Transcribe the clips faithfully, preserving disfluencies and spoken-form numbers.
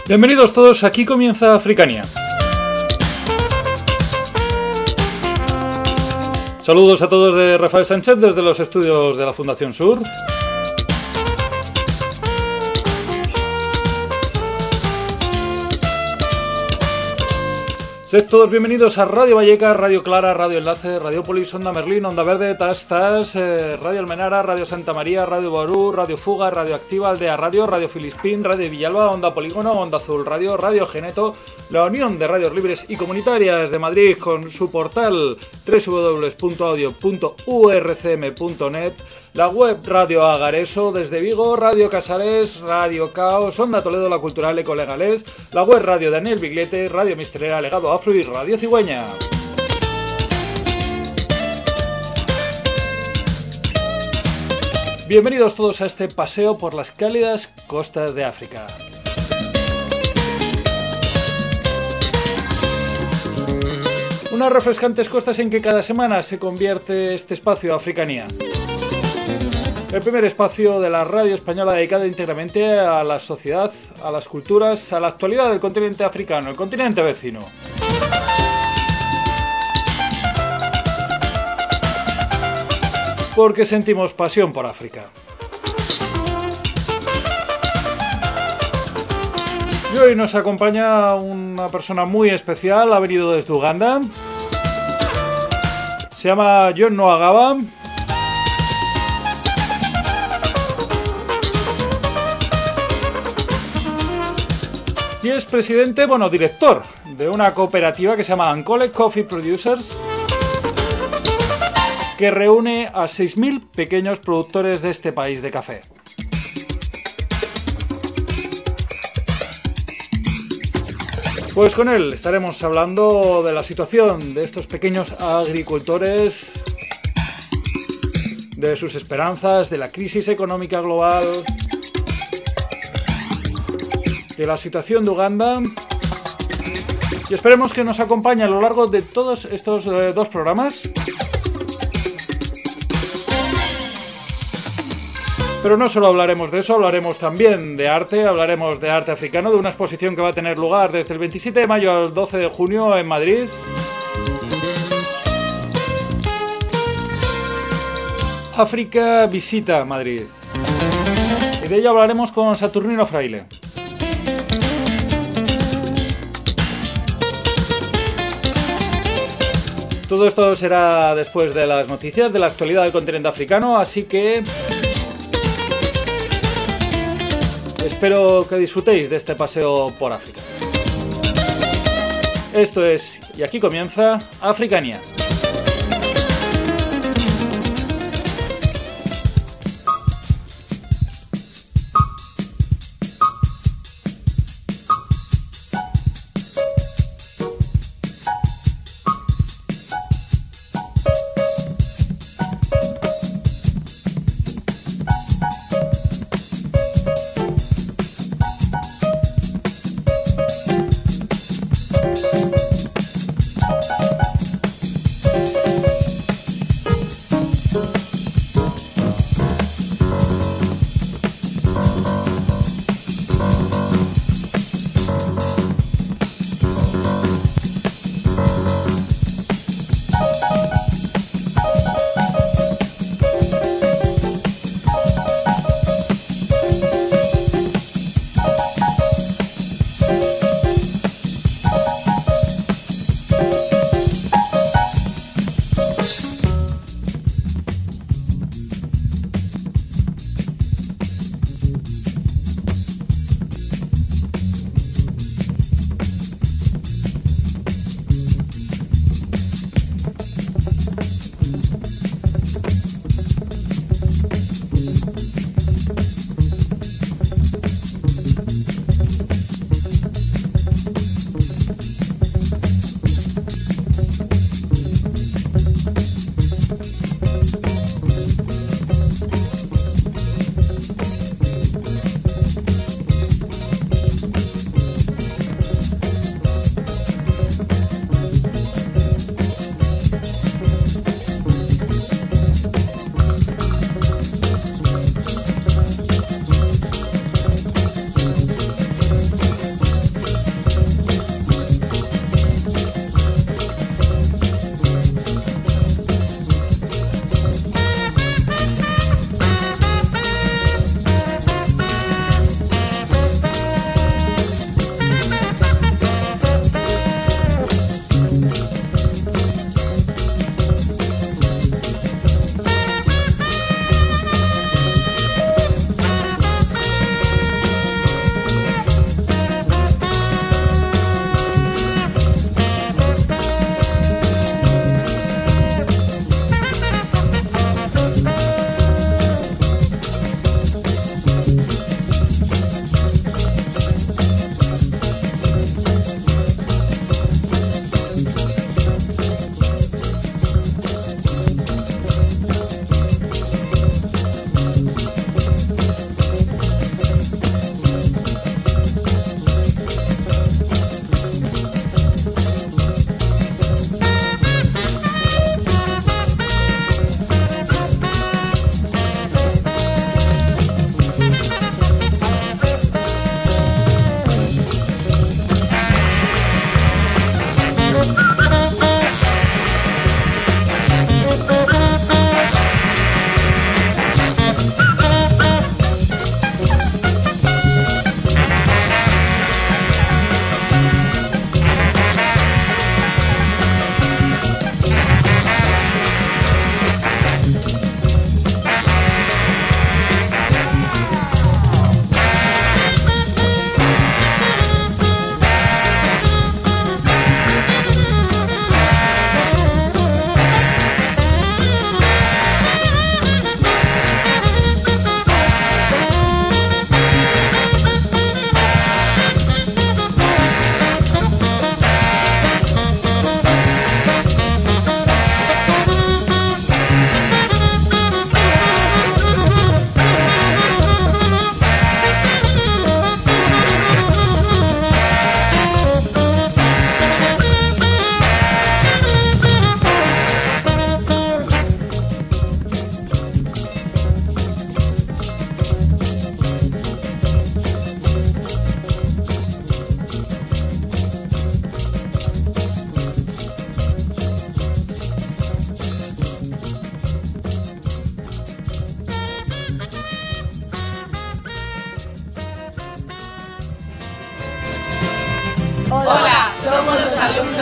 Bienvenidos todos, aquí comienza Africania. Saludos a todos de Rafael Sánchez desde los estudios de la Fundación Sur. Sed todos bienvenidos a Radio Vallecas, Radio Clara, Radio Enlace, Radiopolis, Onda Merlín, Onda Verde, Tas Tas, eh, Radio Almenara, Radio Santa María, Radio Barú, Radio Fuga, Radio Activa, Aldea Radio, Radio Filispín, Radio Villalba, Onda Polígono, Onda Azul Radio, Radio Geneto, la Unión de Radios Libres y Comunitarias de Madrid con su portal doble u doble u doble u punto audio punto u r c m punto net, la web Radio Agareso desde Vigo, Radio Casares, Radio Caos, Onda Toledo, La Cultural Ecolegales, la web Radio Daniel Biglete, Radio Misterera, Legado Afro y Radio Cigüeña. Bienvenidos todos a este paseo por las cálidas costas de África. Unas refrescantes costas en que cada semana se convierte este espacio Africania. El primer espacio de la radio española dedicado íntegramente a la sociedad, a las culturas, a la actualidad del continente africano, el continente vecino. Porque sentimos pasión por África. Y hoy nos acompaña una persona muy especial, ha venido desde Uganda. Se llama John Nwagaba. Y es presidente, bueno, director de una cooperativa que se llama Ankole Coffee Producers, que reúne a seis mil pequeños productores de este país de café. Pues con él estaremos hablando de la situación de estos pequeños agricultores, de sus esperanzas, de la crisis económica global, de la situación de Uganda, y esperemos que nos acompañe a lo largo de todos estos eh, dos programas. Pero no solo hablaremos de eso, hablaremos también de arte, hablaremos de arte africano, de una exposición que va a tener lugar desde el veintisiete de mayo al doce de junio en Madrid. África visita Madrid. Y de ello hablaremos con Saturnino Fraile. Todo esto será después de las noticias de la actualidad del continente africano, así que espero que disfrutéis de este paseo por África. Esto es, y aquí comienza, Africania.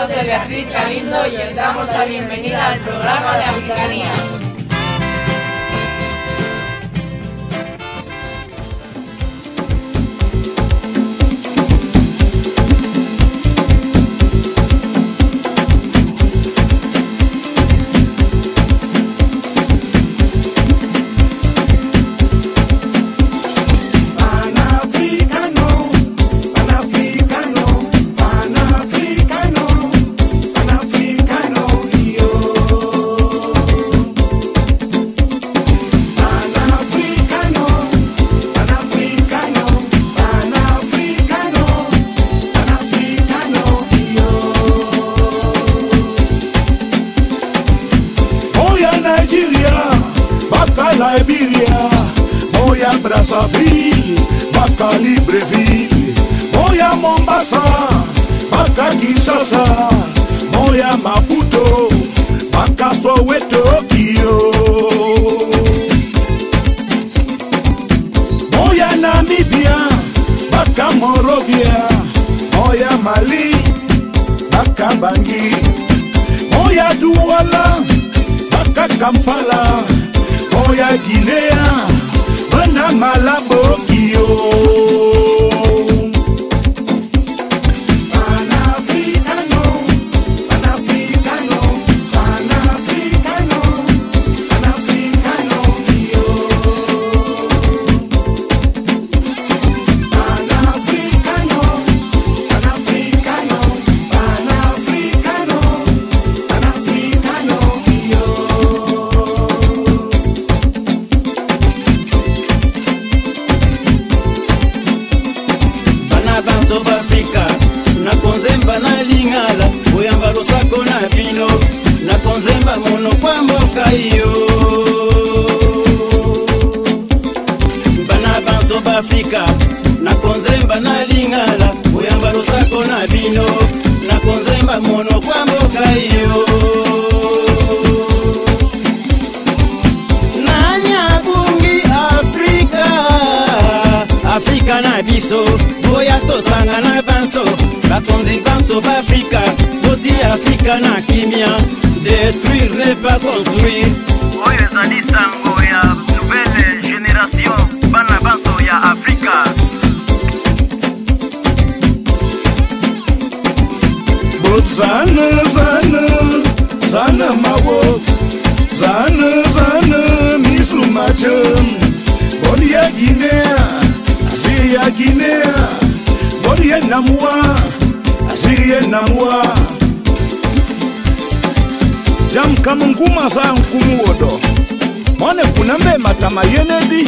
Somos de Beatriz Galindo y os damos la bienvenida al programa de Africanía. Liberia, voy a Brazzaville, Baka Libreville, voy a Mombasa, Baka Kinshasa, voy a Maputo, Baka Soweto, Kio. Voy a Namibia, Baka Monrovia, voy a Mali, Baka Bangui, voy a Douala, Baka Kampala. Voy a Guinea, Bana Malabo, Kio. Afrika na konzemba na lingala oyamba losako na bino na konzemba mono kwa mboka iyo nanya bungi Afrika Afrika na biso boya tosanga na banso bakonzi banso b'Afrika boti Afrika na kimia détruire n'est pas construire oyo ezali sango ya nouvelle génération bana banso ya Afrika. Zana zana zana mawo zana zana misumachem Boria Guinea Asiya Guinea Boria Namwa Asiya Namwa Jam kamunguma sa nkumu wodo Mwane kunambe matama yenedi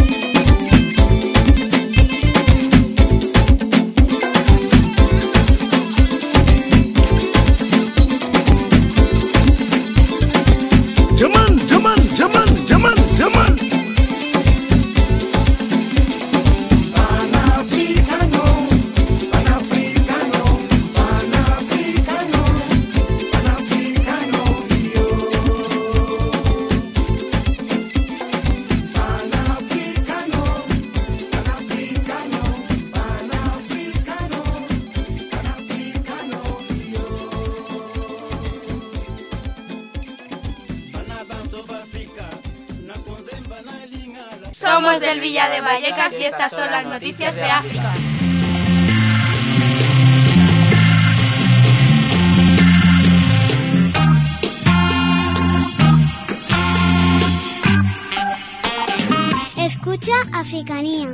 Jaman, Jaman, Jaman, Jaman, Jaman. Panafricano, Panafricano, Panafricano, Panafricano, yo. Panafricano, Panafricano, Panafricano, Panafricano, yo. Somos del Villa de Vallecas y estas son las noticias de África. Escucha Africanía.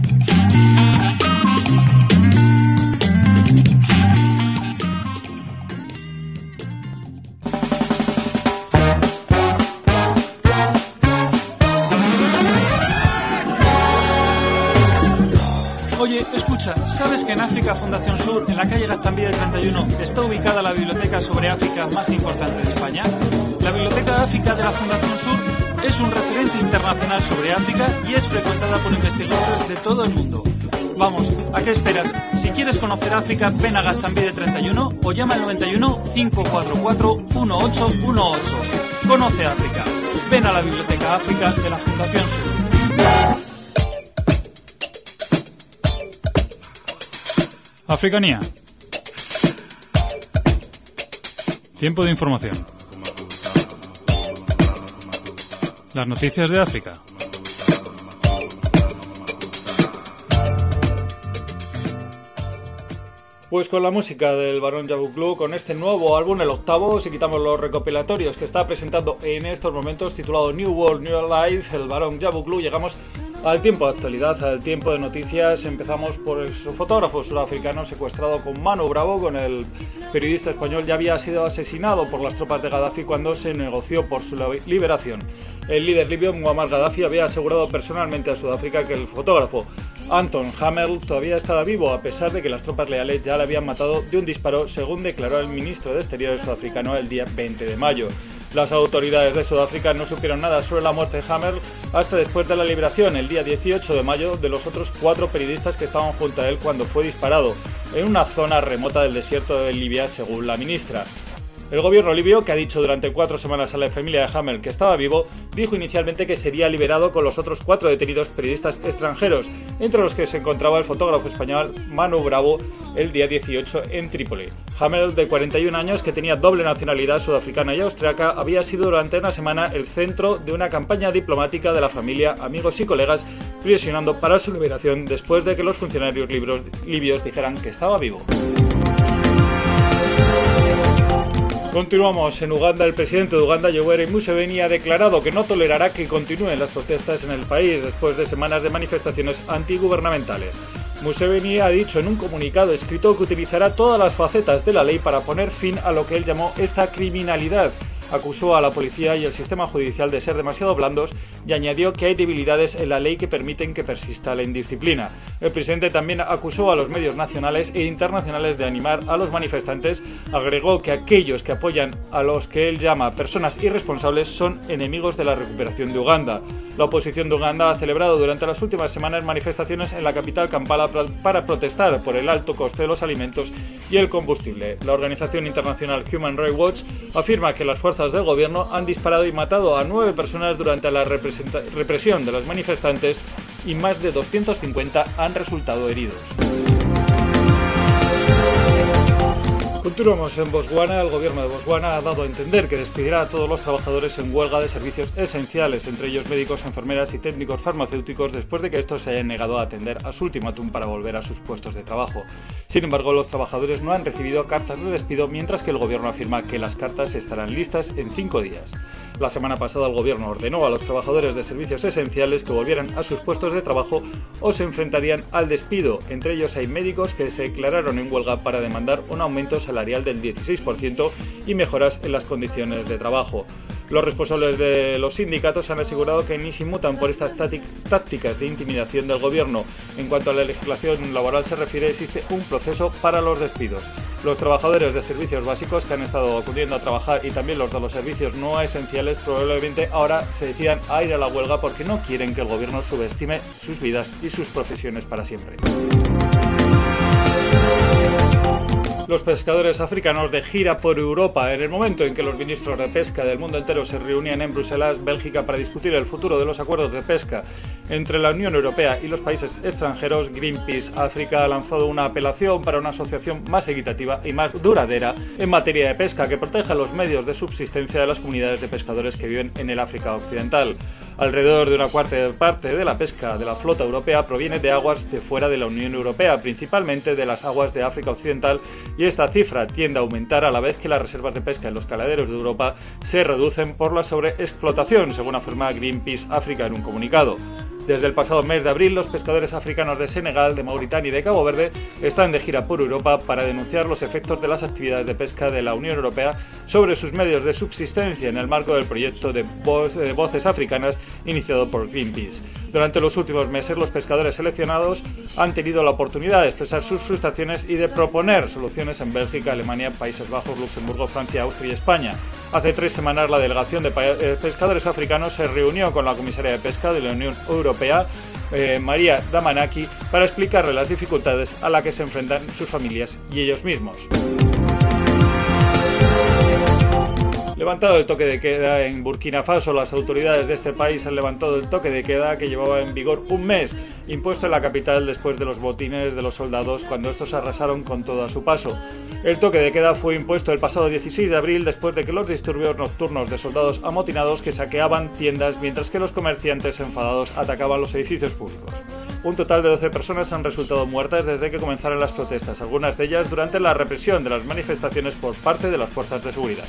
Oye, escucha, ¿sabes que en África Fundación Sur, en la calle Gaztambide treinta y uno, está ubicada la biblioteca sobre África más importante de España? La Biblioteca de África de la Fundación Sur es un referente internacional sobre África y es frecuentada por investigadores de todo el mundo. Vamos, ¿a qué esperas? Si quieres conocer África, ven a Gaztambide treinta y uno o llama al noventa y uno, cinco cuatro cuatro, uno ocho uno ocho. Conoce África. Ven a la Biblioteca África de la Fundación Sur. Africanía. Tiempo de información. Las noticias de África. Pues con la música del Barón Yabuklou, con este nuevo álbum, el octavo, si quitamos los recopilatorios que está presentando en estos momentos, titulado New World, New Life, el Barón Yabuklou, llegamos al tiempo de actualidad, al tiempo de noticias. Empezamos por el fotógrafo surafricano secuestrado con Manu Bravo, con el periodista español. Ya había sido asesinado por las tropas de Gaddafi cuando se negoció por su liberación. El líder libio Muammar Gaddafi había asegurado personalmente a Sudáfrica que el fotógrafo Anton Hamel todavía estaba vivo, a pesar de que las tropas leales ya le habían matado de un disparo, según declaró el ministro de Exteriores sudafricano el día veinte de mayo. Las autoridades de Sudáfrica no supieron nada sobre la muerte de Hamel hasta después de la liberación, el día dieciocho de mayo, de los otros cuatro periodistas que estaban junto a él cuando fue disparado, en una zona remota del desierto de Libia, según la ministra. El gobierno libio, que ha dicho durante cuatro semanas a la familia de Hamel que estaba vivo, dijo inicialmente que sería liberado con los otros cuatro detenidos periodistas extranjeros, entre los que se encontraba el fotógrafo español Manu Bravo, el día dieciocho en Trípoli. Hamel, de cuarenta y un años, que tenía doble nacionalidad sudafricana y austriaca, había sido durante una semana el centro de una campaña diplomática de la familia, amigos y colegas, presionando para su liberación después de que los funcionarios libios dijeran que estaba vivo. Continuamos en Uganda. El presidente de Uganda, Yoweri Museveni, ha declarado que no tolerará que continúen las protestas en el país después de semanas de manifestaciones antigubernamentales. Museveni ha dicho en un comunicado escrito que utilizará todas las facetas de la ley para poner fin a lo que él llamó esta criminalidad. Acusó a la policía y al sistema judicial de ser demasiado blandos y añadió que hay debilidades en la ley que permiten que persista la indisciplina. El presidente también acusó a los medios nacionales e internacionales de animar a los manifestantes. Agregó que aquellos que apoyan a los que él llama personas irresponsables son enemigos de la recuperación de Uganda. La oposición de Uganda ha celebrado durante las últimas semanas manifestaciones en la capital Kampala para protestar por el alto coste de los alimentos y el combustible. La organización internacional Human Rights Watch afirma que las fuerzas del gobierno han disparado y matado a nueve personas durante la represión de los manifestantes y más de doscientos cincuenta han resultado heridos. Continuamos en Botswana. El gobierno de Botswana ha dado a entender que despedirá a todos los trabajadores en huelga de servicios esenciales, entre ellos médicos, enfermeras y técnicos farmacéuticos, después de que estos se hayan negado a atender a su ultimátum para volver a sus puestos de trabajo. Sin embargo, los trabajadores no han recibido cartas de despido, mientras que el gobierno afirma que las cartas estarán listas en cinco días. La semana pasada el gobierno ordenó a los trabajadores de servicios esenciales que volvieran a sus puestos de trabajo o se enfrentarían al despido. Entre ellos hay médicos que se declararon en huelga para demandar un aumento salarial del dieciséis por ciento y mejoras en las condiciones de trabajo. Los responsables de los sindicatos han asegurado que ni se inmutan por estas tácticas de intimidación del gobierno. En cuanto a la legislación laboral se refiere, existe un proceso para los despidos. Los trabajadores de servicios básicos que han estado acudiendo a trabajar y también los de los servicios no esenciales probablemente ahora se decidan a ir a la huelga porque no quieren que el gobierno subestime sus vidas y sus profesiones para siempre. Los pescadores africanos de gira por Europa. En el momento en que los ministros de pesca del mundo entero se reunían en Bruselas, Bélgica, para discutir el futuro de los acuerdos de pesca entre la Unión Europea y los países extranjeros, Greenpeace África ha lanzado una apelación para una asociación más equitativa y más duradera en materia de pesca que proteja los medios de subsistencia de las comunidades de pescadores que viven en el África Occidental. Alrededor de una cuarta parte de la pesca de la flota europea proviene de aguas de fuera de la Unión Europea, principalmente de las aguas de África Occidental, y esta cifra tiende a aumentar a la vez que las reservas de pesca en los caladeros de Europa se reducen por la sobreexplotación, según afirma Greenpeace África en un comunicado. Desde el pasado mes de abril, los pescadores africanos de Senegal, de Mauritania y de Cabo Verde están de gira por Europa para denunciar los efectos de las actividades de pesca de la Unión Europea sobre sus medios de subsistencia en el marco del proyecto de Voces Africanas iniciado por Greenpeace. Durante los últimos meses, los pescadores seleccionados han tenido la oportunidad de expresar sus frustraciones y de proponer soluciones en Bélgica, Alemania, Países Bajos, Luxemburgo, Francia, Austria y España. Hace tres semanas, la delegación de pescadores africanos se reunió con la comisaria de pesca de la Unión Europea, eh, María Damanaki, para explicarle las dificultades a las que se enfrentan sus familias y ellos mismos. Levantado el toque de queda en Burkina Faso, las autoridades de este país han levantado el toque de queda que llevaba en vigor un mes, impuesto en la capital después de los botines de los soldados cuando estos arrasaron con todo a su paso. El toque de queda fue impuesto el pasado dieciséis de abril después de que los disturbios nocturnos de soldados amotinados que saqueaban tiendas mientras que los comerciantes enfadados atacaban los edificios públicos. Un total de doce personas han resultado muertas desde que comenzaron las protestas, algunas de ellas durante la represión de las manifestaciones por parte de las fuerzas de seguridad.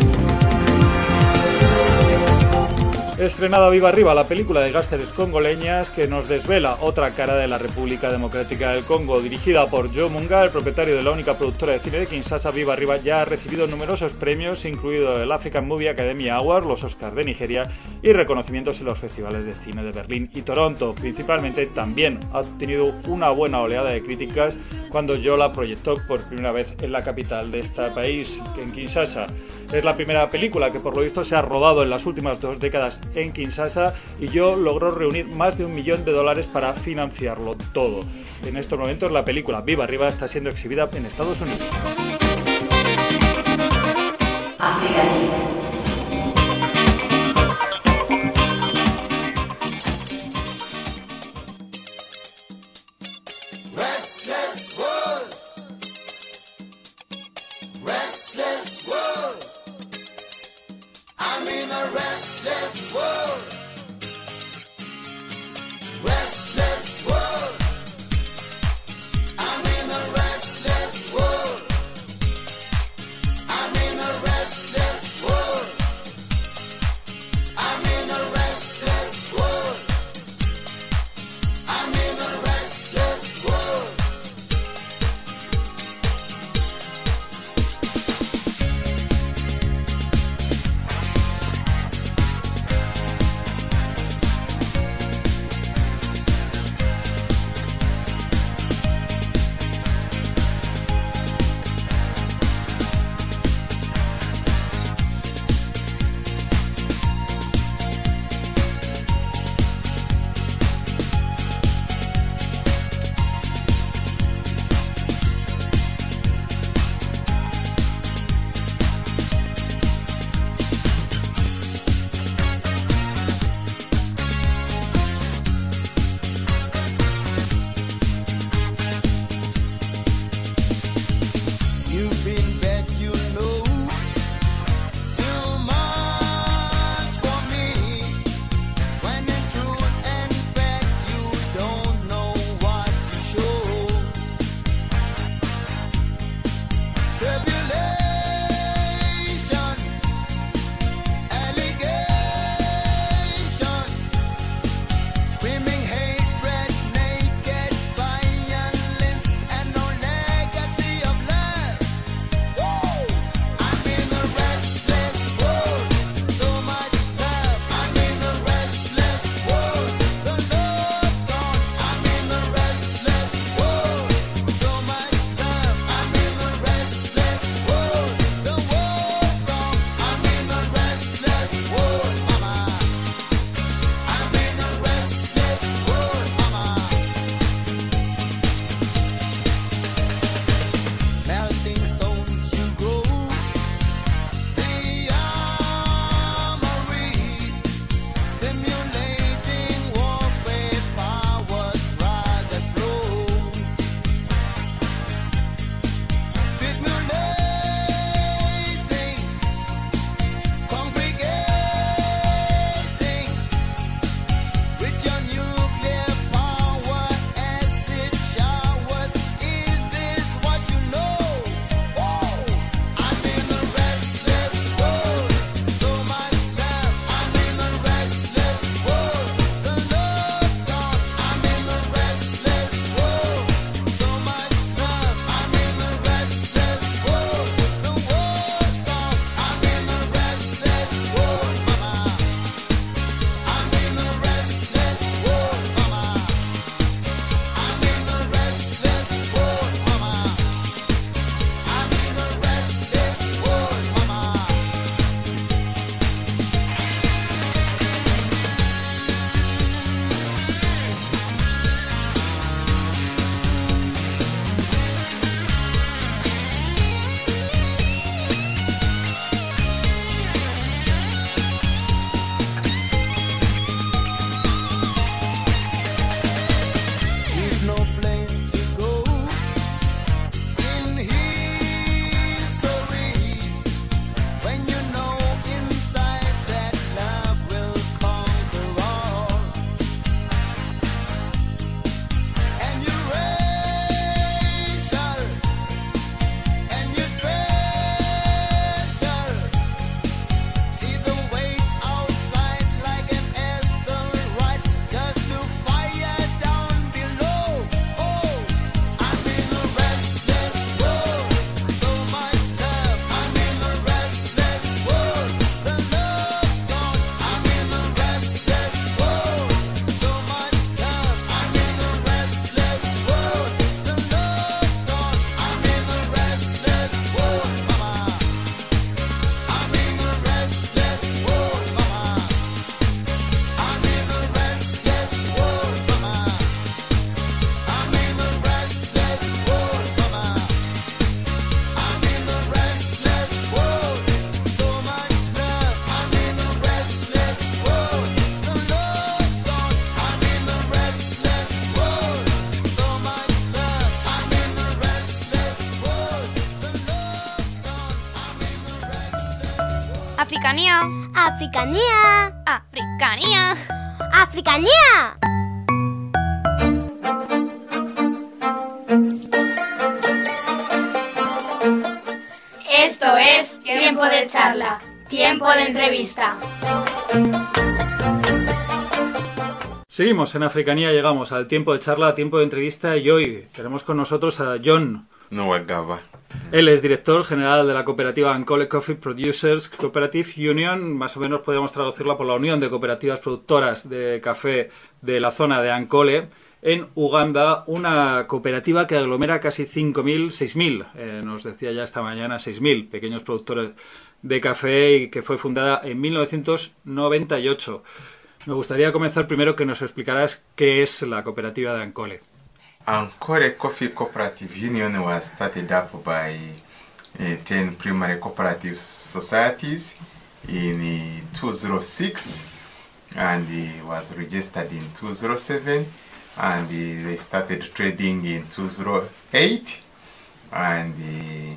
Estrenada Viva Arriba, la película de gángsters congoleñas que nos desvela otra cara de la República Democrática del Congo. Dirigida por Joe Munga, el propietario de la única productora de cine de Kinshasa, Viva Arriba ya ha recibido numerosos premios, incluido el African Movie Academy Award, los Oscars de Nigeria y reconocimientos en los festivales de cine de Berlín y Toronto. Principalmente también ha obtenido una buena oleada de críticas cuando Joe la proyectó por primera vez en la capital de este país, en Kinshasa. Es la primera película que por lo visto se ha rodado en las últimas dos décadas en Kinshasa y Joe logró reunir más de un millón de dólares para financiarlo todo. En estos momentos la película Viva Arriba está siendo exhibida en Estados Unidos. África. Whoa. Africanía. Africanía. Africanía. Africanía. Esto es Tiempo de Charla, Tiempo de Entrevista. Seguimos en Africanía, llegamos al tiempo de charla, tiempo de entrevista y hoy tenemos con nosotros a John. No Wagaba. Él es director general de la cooperativa Ancole Coffee Producers Cooperative Union, más o menos podríamos traducirla por la Unión de Cooperativas Productoras de Café de la zona de Ancole, en Uganda, una cooperativa que aglomera casi cinco mil, seis mil, eh, nos decía ya esta mañana, seis mil pequeños productores de café y que fue fundada en mil novecientos noventa y ocho. Me gustaría comenzar primero que nos explicaras qué es la cooperativa de Ancole. Ancole Coffee Cooperative Union was started up by uh, ten primary cooperative societies in uh, two thousand six and uh, was registered in two thousand seven and uh, they started trading in two thousand eight and uh,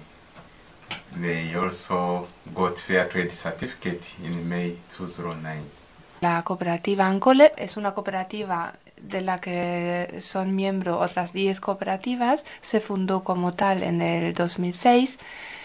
they also got fair trade certificate in May two thousand nine. La cooperativa Ancole es una cooperativa de la que son miembros otras diez cooperativas. Se fundó como tal en el dos mil seis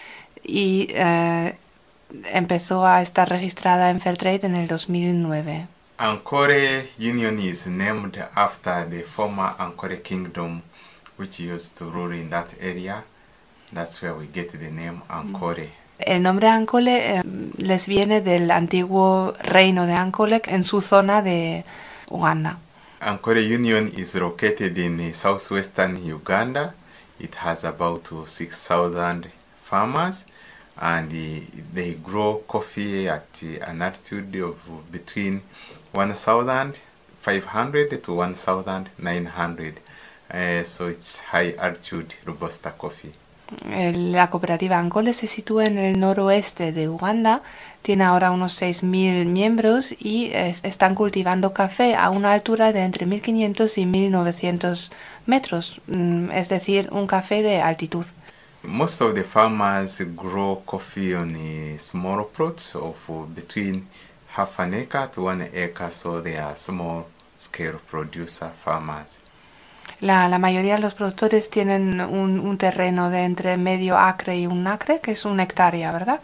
y eh, empezó a estar registrada en Fairtrade en el dos mil nueve. Ancole Union is named after the former Ancole Kingdom which used to rule in that area. That's where we get the name Ancole. El nombre Ancole eh, les viene del antiguo reino de Ancole en su zona de Uganda. Ancole Union is located in uh, southwestern Uganda. It has about uh, six thousand farmers and uh, they grow coffee at uh, an altitude of between one thousand five hundred to one thousand nine hundred. Uh, so it's high altitude Robusta coffee. La cooperativa Ancole se sitúa en el noroeste de Uganda, tiene ahora unos seis mil miembros y es, están cultivando café a una altura de entre mil quinientos y mil novecientos metros, es decir, un café de altitud. Most of the farmers grow coffee on a small plots of between half an acre to one acre, so they are small scale producer farmers. La, la mayoría de los productores tienen un, un terreno de entre medio acre y un acre, que es una hectárea, ¿verdad?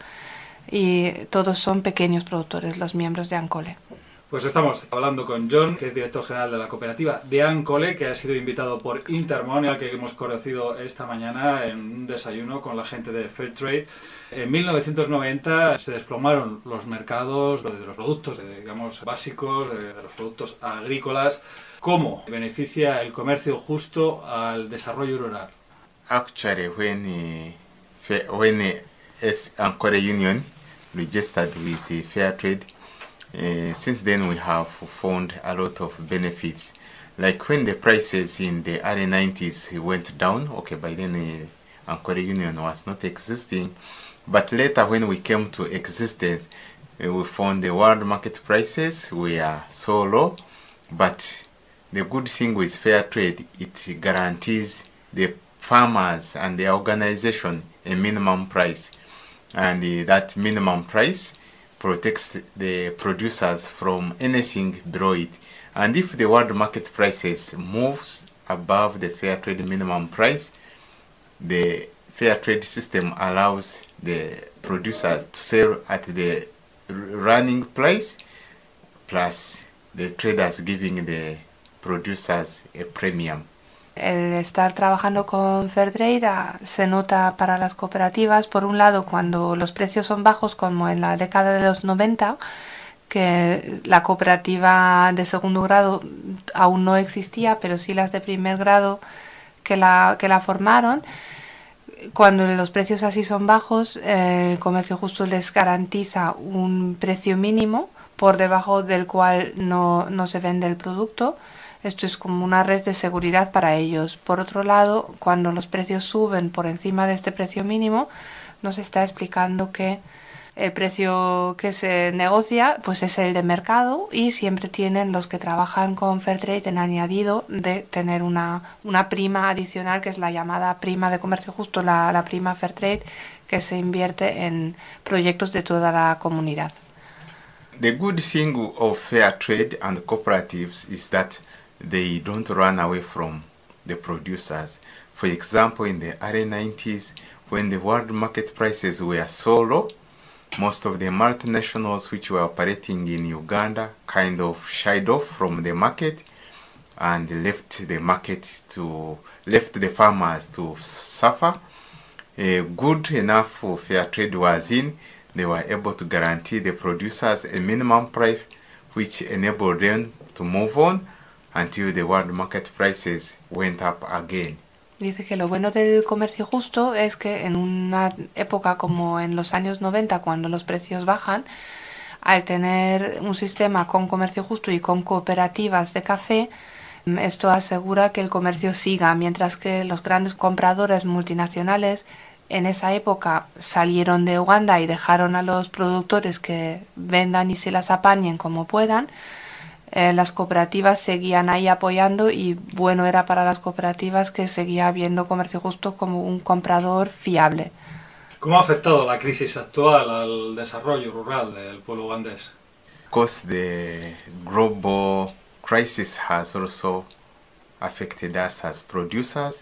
Y todos son pequeños productores, los miembros de Ancole. Pues estamos hablando con John, que es director general de la cooperativa de Ancole, que ha sido invitado por Intermon, al que hemos conocido esta mañana en un desayuno con la gente de Fairtrade. En mil novecientos noventa se desplomaron los mercados de los productos, digamos, básicos, de los productos agrícolas. ¿Cómo beneficia el comercio justo al desarrollo rural? Actually, when uh, when uh, Ancole Union registered with uh, Fairtrade, uh, since then we have found a lot of benefits. Like when the prices in the early nineties went down, okay, by then uh, Ancole Union was not existing, but later when we came to existence, uh, we found the world market prices were so low, but the good thing with fair trade, it guarantees the farmers and the organization a minimum price. And uh, that minimum price protects the producers from anything below it. And if the world market prices moves above the fair trade minimum price, the fair trade system allows the producers to sell at the running price, plus the traders giving the producers a premium. El estar trabajando con Fairtrade se nota para las cooperativas, por un lado, cuando los precios son bajos, como en la década de los noventa, que la cooperativa de segundo grado aún no existía, pero sí las de primer grado que la, que la formaron. Cuando los precios así son bajos, el comercio justo les garantiza un precio mínimo por debajo del cual no, no se vende el producto. Esto es como una red de seguridad para ellos. Por otro lado, cuando los precios suben por encima de este precio mínimo, nos está explicando que el precio que se negocia pues es el de mercado y siempre tienen los que trabajan con Fairtrade en añadido de tener una, una prima adicional que es la llamada prima de comercio justo, la, la prima Fairtrade, que se invierte en proyectos de toda la comunidad. The good thing of fair trade and cooperatives is that they don't run away from the producers. For example, in the early nineties, when the world market prices were so low, most of the multinationals which were operating in Uganda kind of shied off from the market and left the market to left the farmers to suffer. Uh, good enough fair trade was in. They were able to guarantee the producers a minimum price which enabled them to move on until the world market prices went up again. Dice que lo bueno del comercio justo es que en una época como en los años noventa, cuando los precios bajan, al tener un sistema con comercio justo y con cooperativas de café, esto asegura que el comercio siga, mientras que los grandes compradores multinacionales en esa época salieron de Uganda y dejaron a los productores que vendan y se las apañen como puedan. Eh, las cooperativas seguían ahí apoyando y bueno era para las cooperativas que seguía habiendo comercio justo como un comprador fiable. ¿Cómo ha afectado la crisis actual al desarrollo rural del pueblo ugandés? Because the global crisis has also affected us as producers,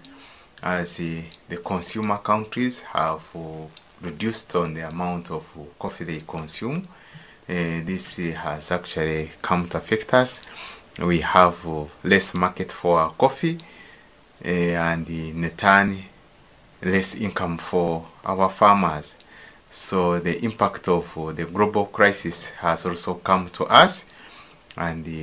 as uh, the consumer countries have uh, reduced on the amount of uh, coffee they consume. Uh, this uh, has actually come to affect us. We have uh, less market for our coffee uh, and in turn less income for our farmers. So the impact of uh, the global crisis has also come to us, and uh,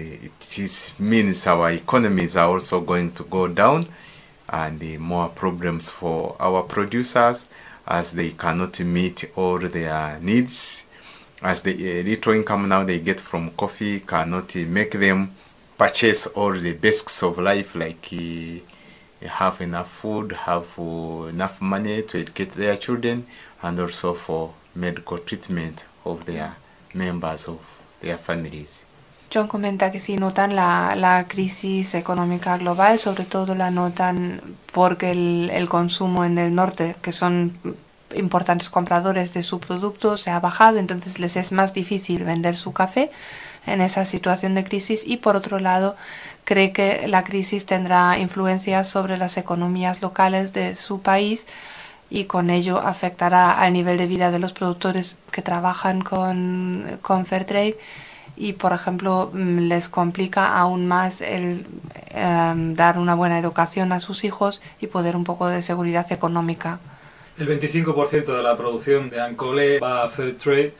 it is, means our economies are also going to go down, and uh, more problems for our producers as they cannot meet all their needs, as the uh, little income now they get from coffee cannot uh, make them purchase all the basics of life, like uh, have enough food, have uh, enough money to educate their children, and also for medical treatment of their members of their families. John comenta que sí notan la, la crisis económica global, sobre todo la notan porque el, el consumo en el norte, que son importantes compradores de su producto, se ha bajado, entonces les es más difícil vender su café en esa situación de crisis, y por otro lado cree que la crisis tendrá influencias sobre las economías locales de su país y con ello afectará al nivel de vida de los productores que trabajan con, con Fairtrade. Y, por ejemplo, les complica aún más el eh, dar una buena educación a sus hijos y poder un poco de seguridad económica. El veinticinco por ciento de la producción de Ankole va a Fairtrade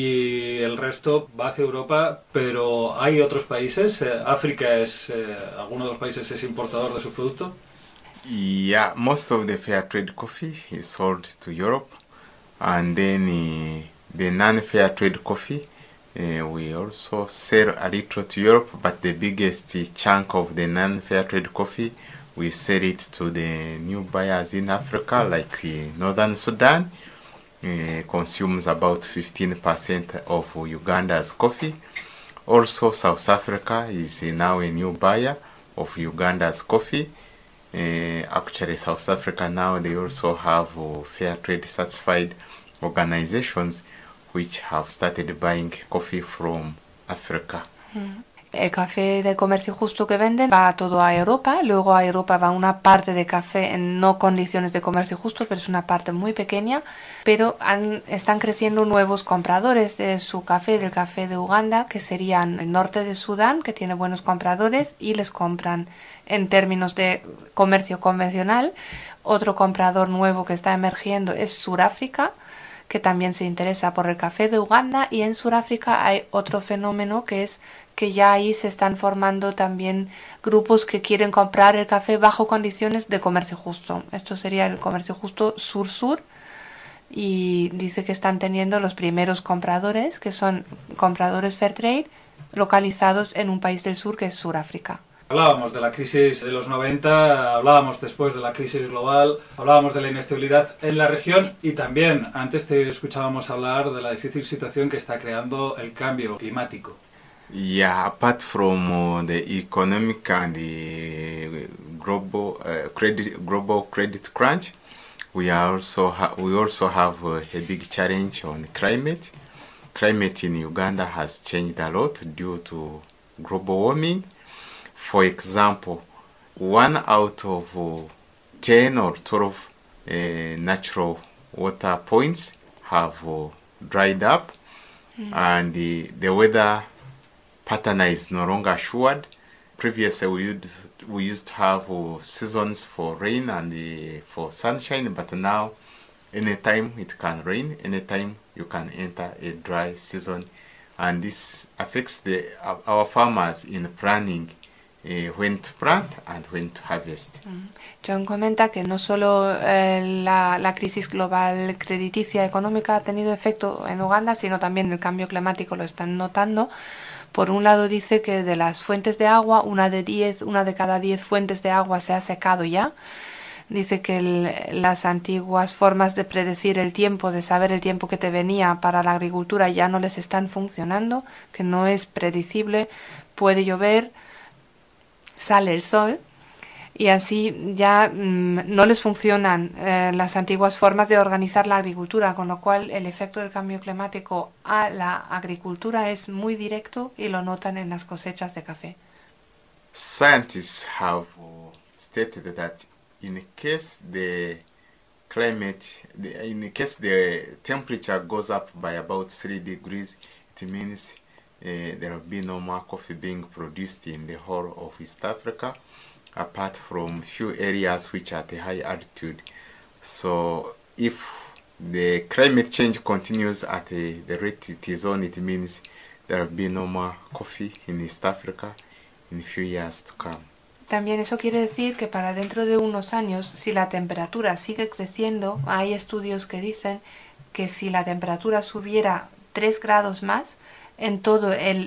y el resto va hacia Europa, pero hay otros países. Eh, África es, eh, alguno de los países es importador de sus productos. Yeah, most of the Fairtrade coffee is sold to Europe, and then uh, the non-Fairtrade coffee Uh, we also sell a little to Europe, but the biggest uh, chunk of the non-Fairtrade coffee, we sell it to the new buyers in Africa, like uh, Northern Sudan. Uh, consumes about fifteen percent of Uganda's coffee. Also, South Africa is uh, now a new buyer of Uganda's coffee. Uh, actually, South Africa now, they also have uh, Fairtrade certified organizations which have started buying coffee from Africa. El café de comercio justo que venden va todo a Europa, luego a Europa va una parte de café en no condiciones de comercio justo, pero es una parte muy pequeña, pero han, están creciendo nuevos compradores de su café, del café de Uganda, que serían el norte de Sudán, que tiene buenos compradores y les compran en términos de comercio convencional. Otro comprador nuevo que está emergiendo es Sudáfrica, que también se interesa por el café de Uganda, y en Sudáfrica hay otro fenómeno que es que ya ahí se están formando también grupos que quieren comprar el café bajo condiciones de comercio justo. Esto sería el comercio justo sur-sur, y dice que están teniendo los primeros compradores, que son compradores Fairtrade, localizados en un país del sur que es Sudáfrica. Hablábamos de la crisis de los noventa, hablábamos después de la crisis global, hablábamos de la inestabilidad en la región y también antes te escuchábamos hablar de la difícil situación que está creando el cambio climático. Yeah, apart from uh, the economic and the global uh, credit global credit crunch, we are also ha- we also have uh, a big challenge on climate. Climate in Uganda has changed a lot due to global warming. For example, one out of uh, ten or twelve uh, natural water points have uh, dried up, mm. and the, the weather pattern is no longer assured. Previously, we used, we used to have uh, seasons for rain and uh, for sunshine, but now anytime it can rain, anytime you can enter a dry season, and this affects the, our farmers in planning Eh, when to plant and when to harvest. John comenta que no solo eh, la, la crisis global crediticia económica ha tenido efecto en Uganda, sino también el cambio climático lo están notando. Por un lado dice que de las fuentes de agua, una de diez, una de cada diez fuentes de agua se ha secado ya. Dice que el, las antiguas formas de predecir el tiempo, de saber el tiempo que te venía para la agricultura ya no les están funcionando, que no es predecible, puede llover, sale el sol y así ya mmm, no les funcionan eh, las antiguas formas de organizar la agricultura, con lo cual el efecto del cambio climático a la agricultura es muy directo y lo notan en las cosechas de café. Scientists have stated that in case the climate, the, in case the temperature goes up by about three degrees, it means Uh, there will be no more coffee being produced in the whole of East Africa, apart from few areas which are at a high altitude. So if the climate change continues at a, the rate it is on, it means there will be no more coffee in East Africa in a few years to come. También eso quiere decir que para dentro de unos años, si la temperatura sigue creciendo, hay estudios que dicen que si la temperatura subiera tres grados más, en todo el,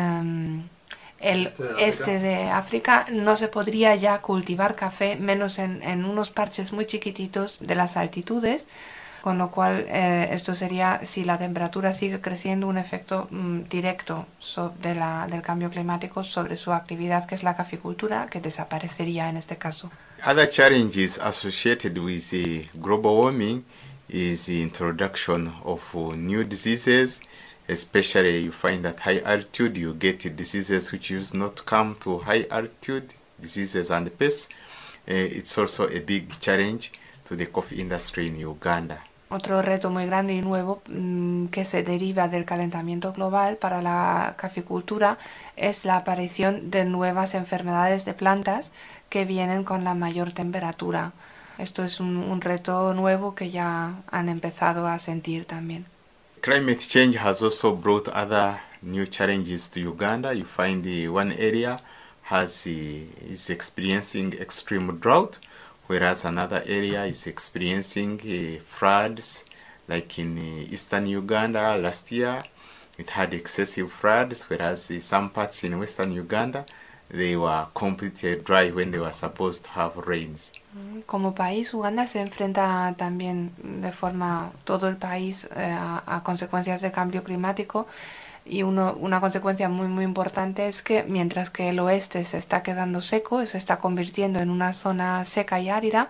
um, el este, de este de África no se podría ya cultivar café, menos en, en unos parches muy chiquititos de las altitudes, con lo cual eh, esto sería, si la temperatura sigue creciendo, un efecto mm, directo so, de la, del cambio climático sobre su actividad, que es la caficultura, que desaparecería en este caso. Other challenges associated with the global warming is the introduction of uh, new diseases. Especially you find at high altitude you get diseases which used not to come to high altitude, diseases and pests. Uh, it's also a big challenge to the coffee industry in Uganda. Otro reto muy grande y nuevo mmm, que se deriva del calentamiento global para la caficultura es la aparición de nuevas enfermedades de plantas que vienen con la mayor temperatura. Esto es un, un reto nuevo que ya han empezado a sentir también. Climate change has also brought other new challenges to Uganda. You find the one area has uh, is experiencing extreme drought, whereas another area is experiencing uh, floods, like in uh, eastern Uganda last year. It had excessive floods, whereas uh, some parts in western Uganda, they were completely dry when they were supposed to have rains. Como país, Uganda se enfrenta también de forma, todo el país, eh, a, a consecuencias del cambio climático, y uno, una consecuencia muy muy importante es que mientras que el oeste se está quedando seco, se está convirtiendo en una zona seca y árida,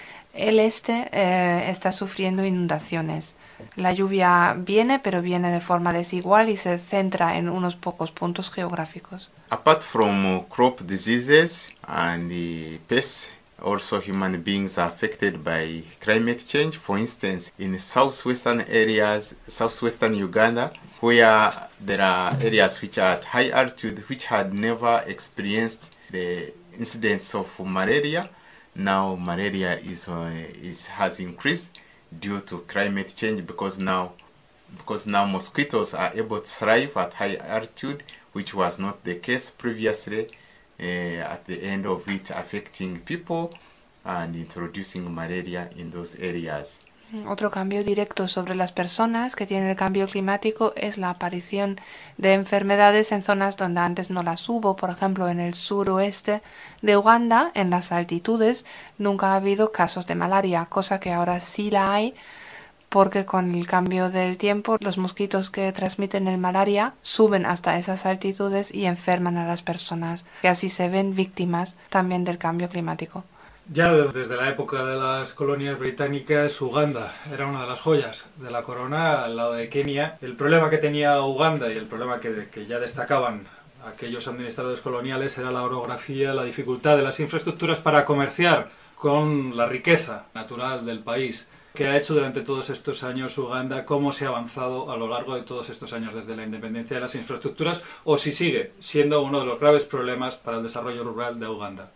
el este eh, está sufriendo inundaciones. La lluvia viene, pero viene de forma desigual y se centra en unos pocos puntos geográficos. Apart from uh, crop diseases and the pests, also human beings are affected by climate change. For instance, in southwestern areas, southwestern Uganda, where there are areas which are at high altitude, which had never experienced the incidence of malaria, now malaria is, uh, is has increased due to climate change, because now because now mosquitoes are able to thrive at high altitude, which was not the case previously, uh, at the end of it affecting people and introducing malaria in those areas. Otro cambio directo sobre las personas que tienen el cambio climático es la aparición de enfermedades en zonas donde antes no las hubo. Por ejemplo, en el suroeste de Uganda, en las altitudes, nunca ha habido casos de malaria, cosa que ahora sí la hay, porque con el cambio del tiempo los mosquitos que transmiten el malaria suben hasta esas altitudes y enferman a las personas, y así se ven víctimas también del cambio climático. Ya desde la época de las colonias británicas, Uganda era una de las joyas de la corona al lado de Kenia. El problema que tenía Uganda y el problema que, que ya destacaban aquellos administradores coloniales era la orografía, la dificultad de las infraestructuras para comerciar con la riqueza natural del país. ¿Qué ha hecho durante todos estos años Uganda? ¿Cómo se ha avanzado a lo largo de todos estos años desde la independencia de las infraestructuras? ¿O si sigue siendo uno de los graves problemas para el desarrollo rural de Uganda?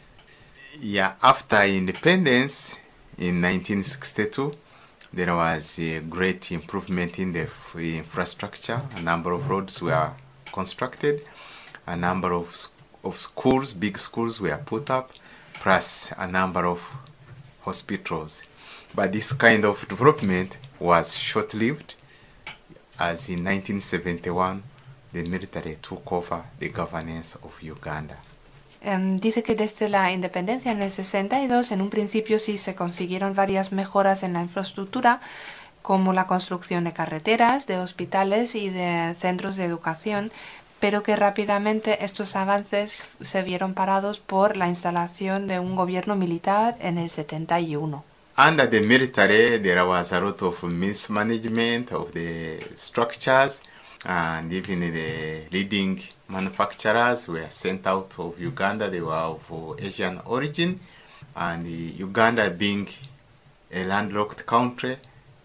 Yeah, after independence in nineteen sixty-two, there was a great improvement in the infrastructure. A number of roads were constructed, a number of, of schools, big schools were put up, plus a number of hospitals. But this kind of development was short-lived, as in nineteen seventy-one, the military took over the governance of Uganda. Um, dice que desde la independencia en el sesenta y dos, en un principio sí se consiguieron varias mejoras en la infraestructura, como la construcción de carreteras, de hospitales y de centros de educación, pero que rápidamente estos avances se vieron parados por la instalación de un gobierno militar en el setenta y uno. Under the military, there was a lot of mismanagement of the structures, and even the leading manufacturers were sent out of Uganda. They were of Asian origin, and Uganda being a landlocked country,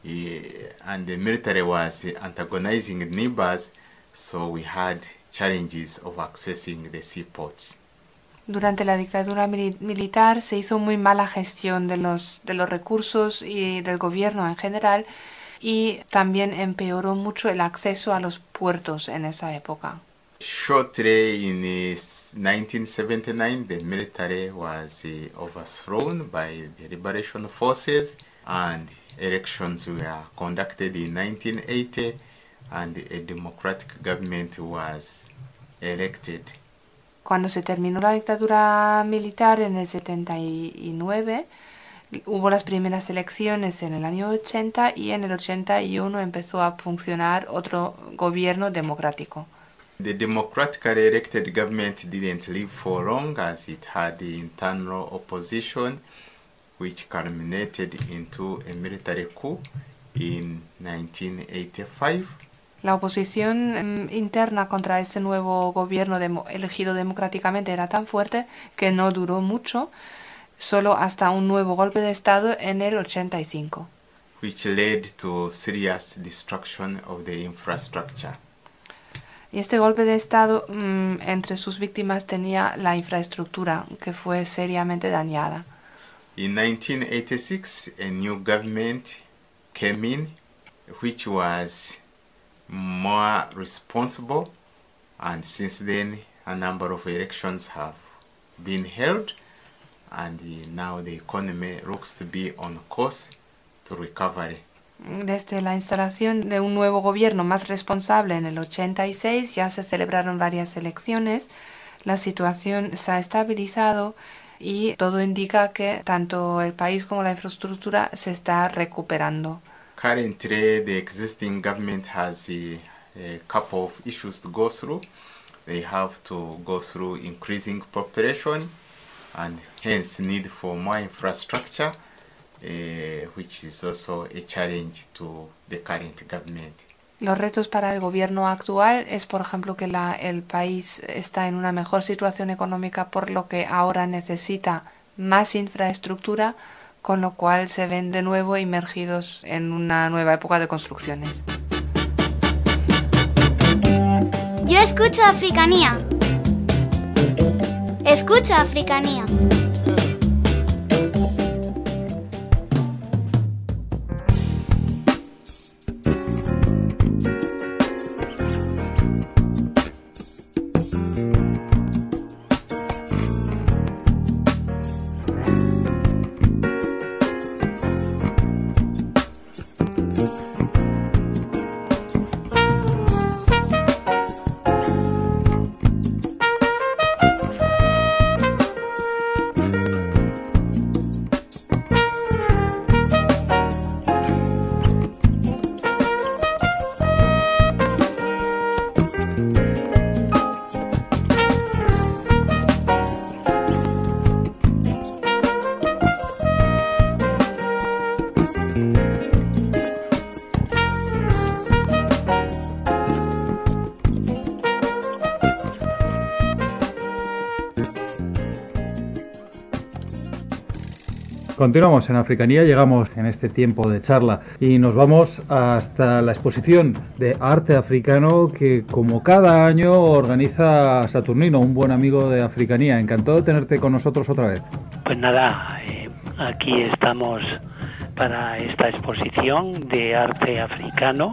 and the military was antagonizing neighbors, so we had challenges of accessing the seaports. Durante la dictadura mili- militar se hizo muy mala gestión de los, de los recursos y del gobierno en general, y también empeoró mucho el acceso a los puertos en esa época. Shortly in nineteen seventy-nine, the military was uh, overthrown by the liberation forces, and elections were conducted in nineteen eighty, and a democratic government was elected. Cuando se terminó la dictadura militar en el setenta y nueve, hubo las primeras elecciones en el año ochenta, y en el ochenta y uno empezó a funcionar otro gobierno democrático. The democratically elected government didn't live for long, as it had the internal opposition, which culminated into a military coup in nineteen eighty-five. La oposición um, interna contra ese nuevo gobierno demo- elegido democráticamente era tan fuerte que no duró mucho, solo hasta un nuevo golpe de Estado en el ochenta y cinco. Which led to serious destruction of the infrastructure. Y este golpe de Estado, um, entre sus víctimas tenía la infraestructura, que fue seriamente dañada. In nineteen eighty-six, a new government came in, which was more responsible, and since then a number of elections have been held, and uh, now the economy looks to be on course to recovery. Desde la instalación de un nuevo gobierno más responsable en el ochenta y seis ya se celebraron varias elecciones, la situación se ha estabilizado y todo indica que tanto el país como la infraestructura se está recuperando. Currently, the existing government has a, a couple of issues to go through. They have to go through increasing population and hence need for more infrastructure, uh, which is also a challenge to the current government. Los retos para el gobierno actual es, por ejemplo, que la, el país está en una mejor situación económica, por lo que ahora necesita más infraestructura, con lo cual se ven de nuevo inmergidos en una nueva época de construcciones. Yo escucho Africanía. Escucho Africanía. Continuamos en Africanía, llegamos en este tiempo de charla y nos vamos hasta la exposición de arte africano que como cada año organiza Saturnino, un buen amigo de Africanía. Encantado de tenerte con nosotros otra vez. Pues nada, eh, aquí estamos para esta exposición de arte africano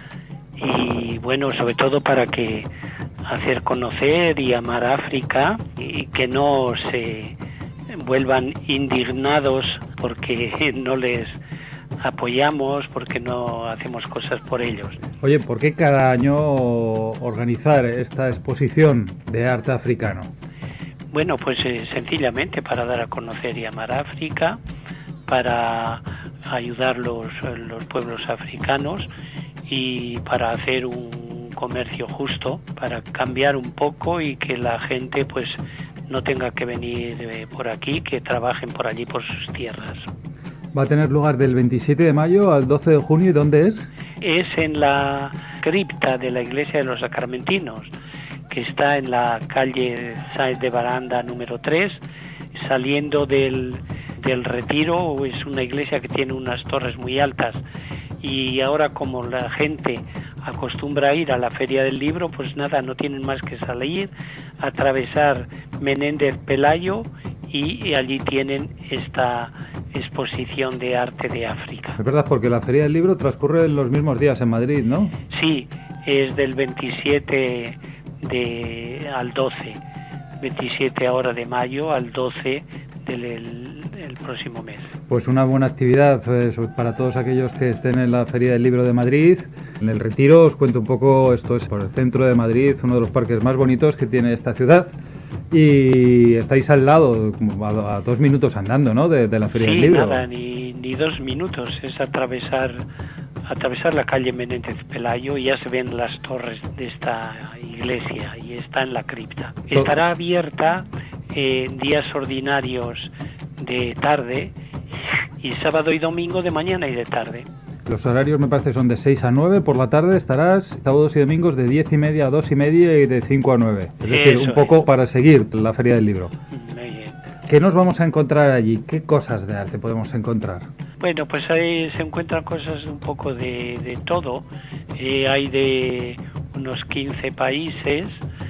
y bueno, sobre todo para que hacer conocer y amar a África y que no se vuelvan indignados porque no les apoyamos, porque no hacemos cosas por ellos. Oye, ¿por qué cada año organizar esta exposición de arte africano? Bueno, pues eh, sencillamente para dar a conocer y amar a África, para ayudar los, los pueblos africanos y para hacer un comercio justo, para cambiar un poco y que la gente pues no tenga que venir eh, por aquí, que trabajen por allí, por sus tierras. Va a tener lugar del veintisiete de mayo al doce de junio. ¿Y dónde es? Es en la cripta de la iglesia de los Sacramentinos, que está en la calle Sáenz de Baranda número tres, saliendo del, del Retiro. Es una iglesia que tiene unas torres muy altas y ahora como la gente acostumbra a ir a la Feria del Libro, pues nada, no tienen más que salir, atravesar Menéndez Pelayo y, y allí tienen esta exposición de arte de África. Es verdad, porque la Feria del Libro transcurre en los mismos días en Madrid, ¿no? Sí, es del veintisiete de, al doce, veintisiete ahora de mayo al doce del el, el próximo mes. Pues una buena actividad eh, para todos aquellos que estén en la Feria del Libro de Madrid. En el Retiro, os cuento un poco, esto es por el centro de Madrid, uno de los parques más bonitos que tiene esta ciudad. Y estáis al lado, a, a dos minutos andando, ¿no?, de, de la Feria sí, del Libro. Sí, nada, ni, ni dos minutos, es atravesar atravesar la calle Menéndez Pelayo y ya se ven las torres de esta iglesia y está en la cripta. Estará abierta en eh, días ordinarios de tarde y sábado y domingo de mañana y de tarde. Los horarios me parece son de seis a nueve por la tarde, estarás sábados y domingos de diez y media a dos y media y de cinco a nueve. Es decir, Eso un poco es. Para seguir la Feria del Libro. Muy bien. ¿Qué nos vamos a encontrar allí? ¿Qué cosas de arte podemos encontrar? Bueno, pues ahí se encuentran cosas un poco de, de todo. Eh, hay de unos quince países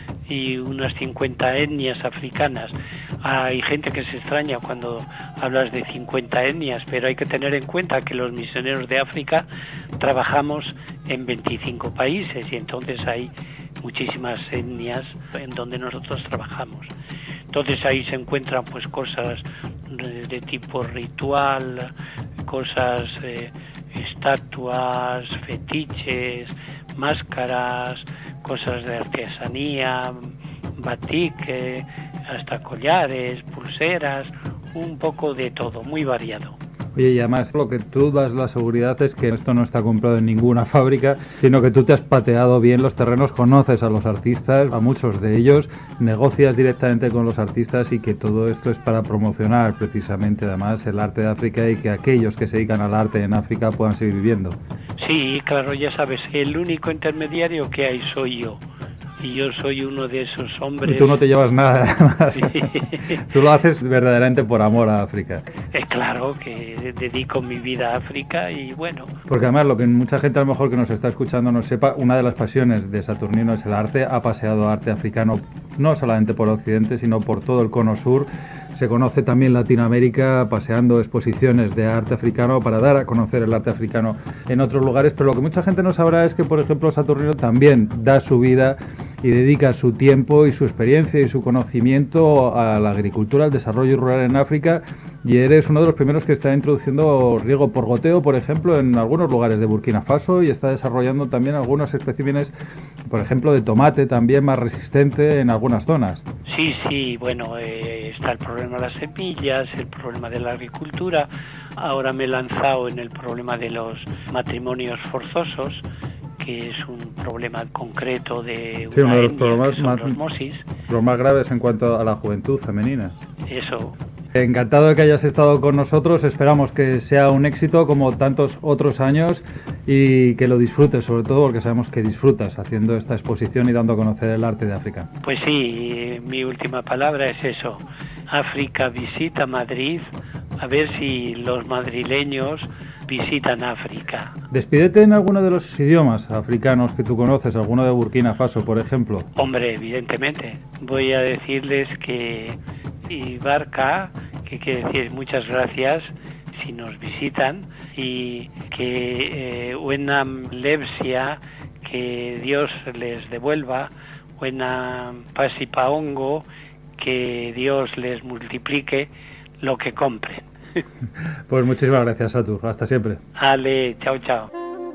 y unas cincuenta etnias africanas. Hay gente que se extraña cuando hablas de cincuenta etnias, pero hay que tener en cuenta que los misioneros de África trabajamos en veinticinco países y entonces hay muchísimas etnias en donde nosotros trabajamos. Entonces ahí se encuentran pues cosas de, de tipo ritual, cosas, eh, estatuas, fetiches, máscaras, cosas de artesanía, batik, eh, hasta collares, pulseras, un poco de todo, muy variado. Oye, y además lo que tú das la seguridad es que esto no está comprado en ninguna fábrica, sino que tú te has pateado bien los terrenos, conoces a los artistas, a muchos de ellos, negocias directamente con los artistas y que todo esto es para promocionar precisamente además el arte de África y que aquellos que se dedican al arte en África puedan seguir viviendo. Sí, claro, ya sabes, el único intermediario que hay soy yo. Y yo soy uno de esos hombres... Y tú no te llevas nada más. Sí. Tú lo haces verdaderamente por amor a África. Es claro que dedico mi vida a África y bueno... Porque además lo que mucha gente a lo mejor que nos está escuchando no sepa, una de las pasiones de Saturnino es el arte. Ha paseado arte africano no solamente por Occidente, sino por todo el cono sur. Se conoce también Latinoamérica paseando exposiciones de arte africano para dar a conocer el arte africano en otros lugares, pero lo que mucha gente no sabrá es que, por ejemplo, Saturnino también da su vida y dedica su tiempo y su experiencia y su conocimiento a la agricultura, al desarrollo rural en África, y eres uno de los primeros que está introduciendo riego por goteo, por ejemplo, en algunos lugares de Burkina Faso, y está desarrollando también algunos especímenes, por ejemplo, de tomate también más resistente en algunas zonas. Sí, sí, bueno, eh, está el problema de las semillas, el problema de la agricultura. Ahora me he lanzado en el problema de los matrimonios forzosos, que es un problema concreto de una sí, uno de los etnia, problemas que son más, los mosis. Los más graves en cuanto a la juventud femenina. Eso. Encantado de que hayas estado con nosotros, esperamos que sea un éxito como tantos otros años y que lo disfrutes, sobre todo porque sabemos que disfrutas haciendo esta exposición y dando a conocer el arte de África. Pues sí, mi última palabra es eso. África visita Madrid a ver si los madrileños visitan África. Despídete en alguno de los idiomas africanos que tú conoces, alguno de Burkina Faso, por ejemplo. Hombre, evidentemente. Voy a decirles que Ibarca, que quiere decir muchas gracias si nos visitan, y que eh, Wenam Lepsia, que Dios les devuelva, Wenam Pasipaongo, que Dios les multiplique lo que compren. Pues muchísimas gracias, Satur. Hasta siempre. Ale, chao, chao.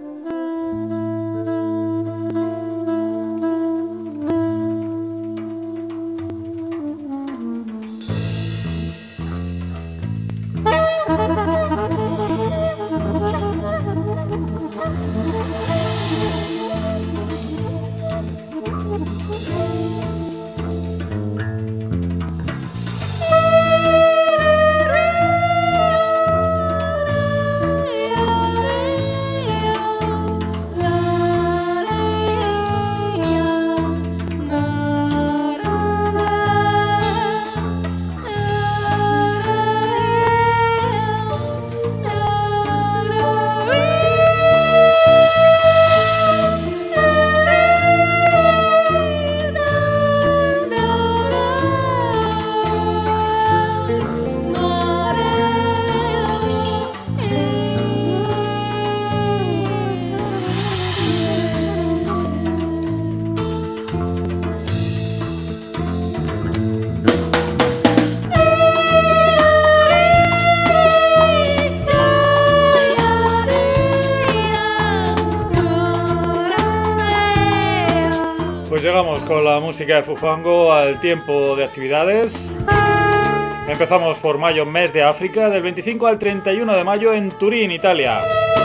Llegamos con la música de Fufango al tiempo de actividades. Empezamos por mayo, mes de África, del veinticinco al treinta y uno de mayo en Turín, Italia.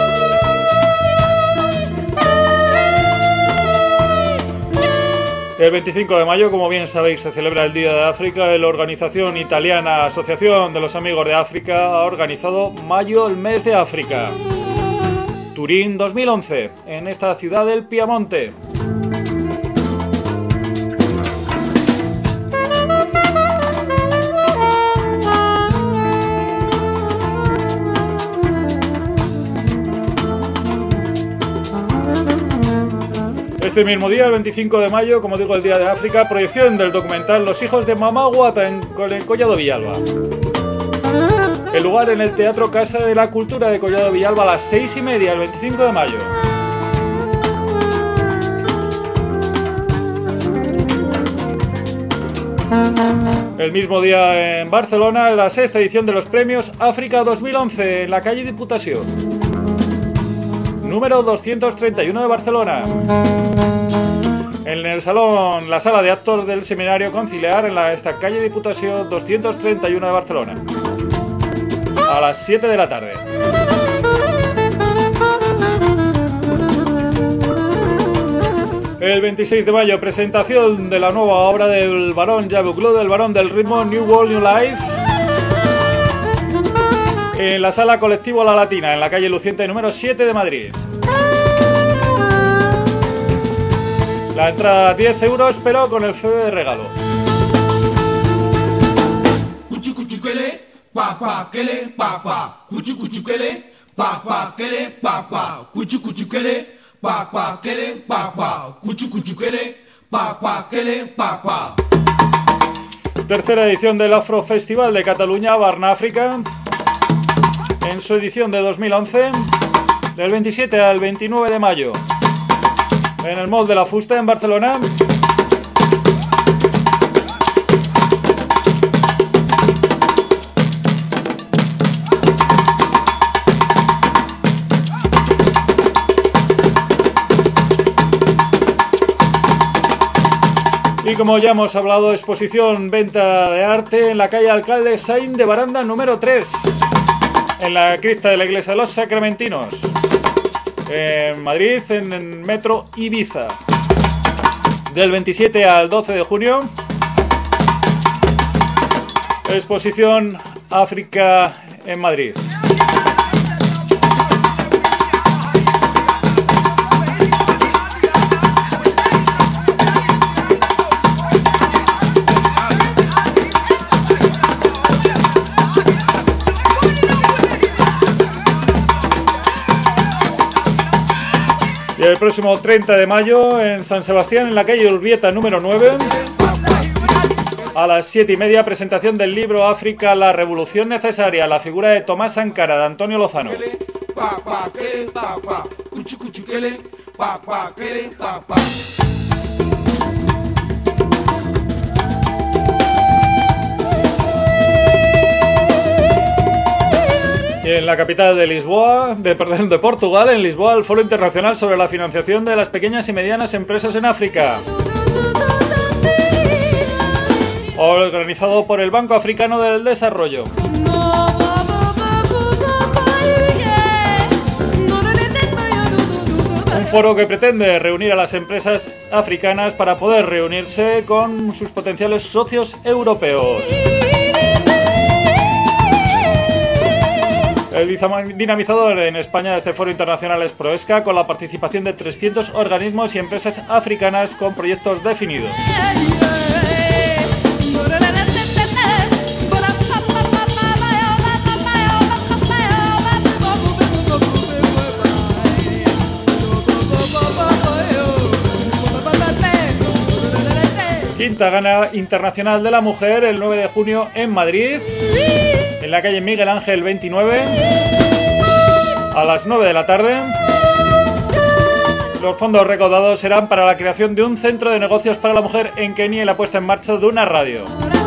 El veinticinco de mayo, como bien sabéis, se celebra el Día de África. La organización italiana Asociación de los Amigos de África ha organizado Mayo, el mes de África. Turín dos mil once, en esta ciudad del Piamonte. Este mismo día, el veinticinco de mayo, como digo, el Día de África, proyección del documental Los hijos de Mamá Guata en Collado Villalba. El lugar en el Teatro Casa de la Cultura de Collado Villalba a las seis y media, el veinticinco de mayo. El mismo día en Barcelona, la sexta edición de los premios África dos mil once en la calle Diputació. Número doscientos treinta y uno de Barcelona. En el salón, la sala de actos del Seminario Conciliar en la, esta calle Diputació doscientos treinta y uno de Barcelona. A las siete de la tarde. El veintiséis de mayo, presentación de la nueva obra del Barón Yabuclú, del Barón del Ritmo, New World, New Life. En la sala Colectivo La Latina, en la calle Luciente número siete de Madrid. La entrada diez euros, pero con el C D de regalo. Tercera edición del Afro Festival de Cataluña, Barnáfrica. En su edición de dos mil once, del veintisiete al veintinueve de mayo, en el Mall de la Fusta en Barcelona. Y como ya hemos hablado, exposición, venta de arte en la calle Alcalde Sainz de Baranda número tres. En la cripta de la Iglesia de los Sacramentinos, en Madrid, en el Metro Ibiza, del veintisiete al doce de junio. Exposición África en Madrid. el próximo treinta de mayo en San Sebastián, en la calle Urbieta número nueve. A las siete y media, presentación del libro África, la revolución necesaria, la figura de Tomás Sankara, de Antonio Lozano. Y en la capital de Lisboa, de, perdón, de Portugal, en Lisboa, el Foro Internacional sobre la Financiación de las Pequeñas y Medianas Empresas en África, organizado por el Banco Africano del Desarrollo. Un foro que pretende reunir a las empresas africanas para poder reunirse con sus potenciales socios europeos. El dinamizador en España de este foro internacional es Proesca, con la participación de trescientos organismos y empresas africanas con proyectos definidos. Quinta Gala Internacional de la Mujer, el nueve de junio en Madrid, en la calle Miguel Ángel veintinueve, a las nueve de la tarde. Los fondos recaudados serán para la creación de un centro de negocios para la mujer en Kenia y la puesta en marcha de una radio.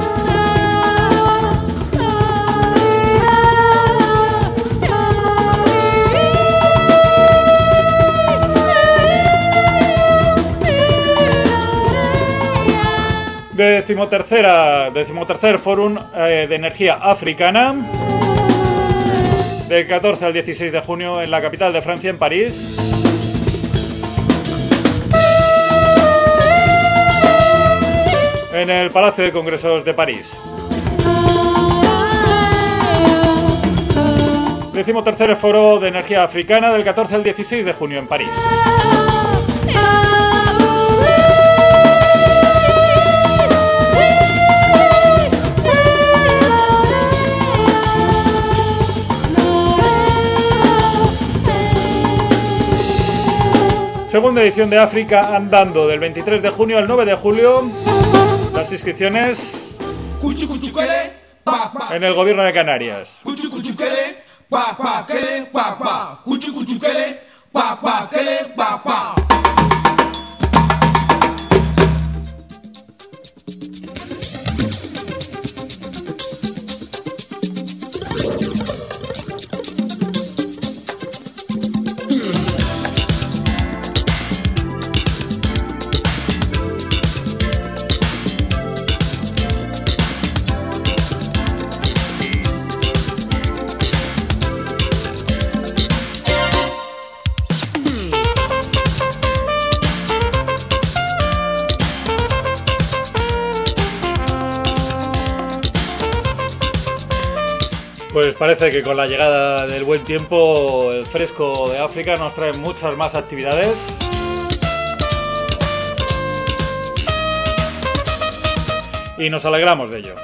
Decimotercera, decimotercer Fórum eh, de Energía Africana, del catorce al dieciséis de junio en la capital de Francia, en París. En el Palacio de Congresos de París. Decimotercer Foro de Energía Africana, del catorce al dieciséis de junio en París. Segunda edición de África Andando, del veintitrés de junio al nueve de julio. Las inscripciones en el Gobierno de Canarias. Pues parece que con la llegada del buen tiempo, el fresco de África nos trae muchas más actividades. Y nos alegramos de ello.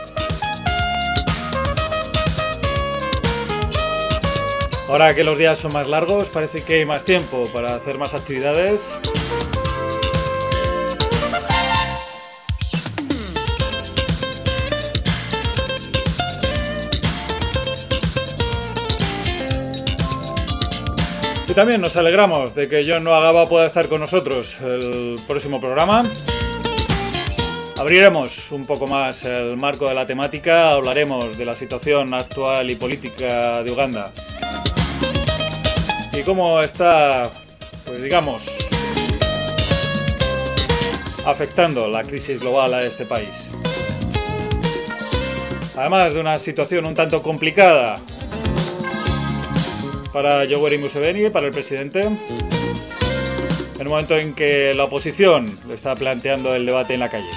Ahora que los días son más largos, parece que hay más tiempo para hacer más actividades. Y también nos alegramos de que John Noagaba pueda estar con nosotros el próximo programa. Abriremos un poco más el marco de la temática, hablaremos de la situación actual y política de Uganda y cómo está, pues digamos, afectando la crisis global a este país. Además de una situación un tanto complicada para Yoweri Museveni, para el presidente, en un momento en que la oposición le está planteando el debate en la calle.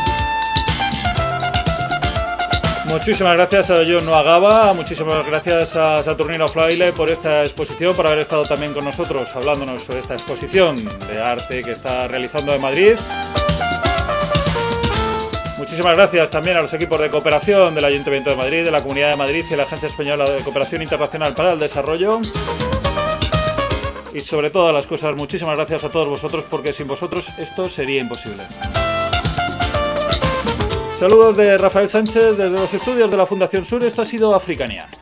Muchísimas gracias a John Noagaba, muchísimas gracias a Saturnino Fraile por esta exposición, por haber estado también con nosotros hablándonos sobre esta exposición de arte que está realizando en Madrid. Muchísimas gracias también a los equipos de cooperación del Ayuntamiento de Madrid, de la Comunidad de Madrid y de la Agencia Española de Cooperación Internacional para el Desarrollo. Y sobre todas las cosas, muchísimas gracias a todos vosotros, porque sin vosotros esto sería imposible. Saludos de Rafael Sánchez desde los estudios de la Fundación Sur. Esto ha sido Africanía.